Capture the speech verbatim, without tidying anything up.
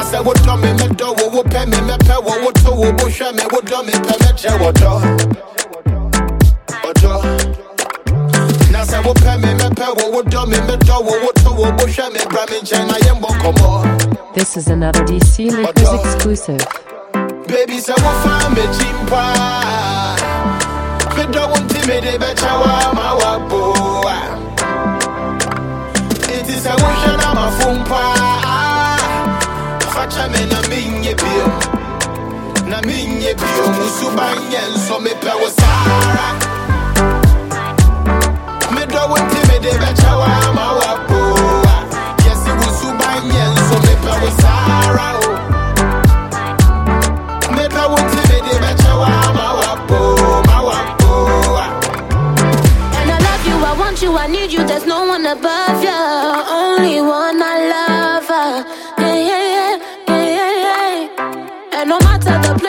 say what do me me do wo pay me me pay wo wo to wo bo share me wo do me pay me che wo do wo do na say wo pay me me pay wo wo do me me do wo wo to wo bo share me bra me che na yem bo komo. This is another D C Liquors exclusive. Baby say wo find me chimpa me do want to me de be chawa ma wa bo it is a wish and I'm a fumpa facha me na minye bio na minye bio musubanye so me pe wo sara me do want to me de be chawa ma wa bo yes musubanye so me pe wo sara me pe want to me de be chawa ma wa bo ma wa bo. And I love you, I want you, I need you, there's no one above you. Only one I love, uh, yeah, yeah, yeah, yeah, yeah, yeah. And no matter the place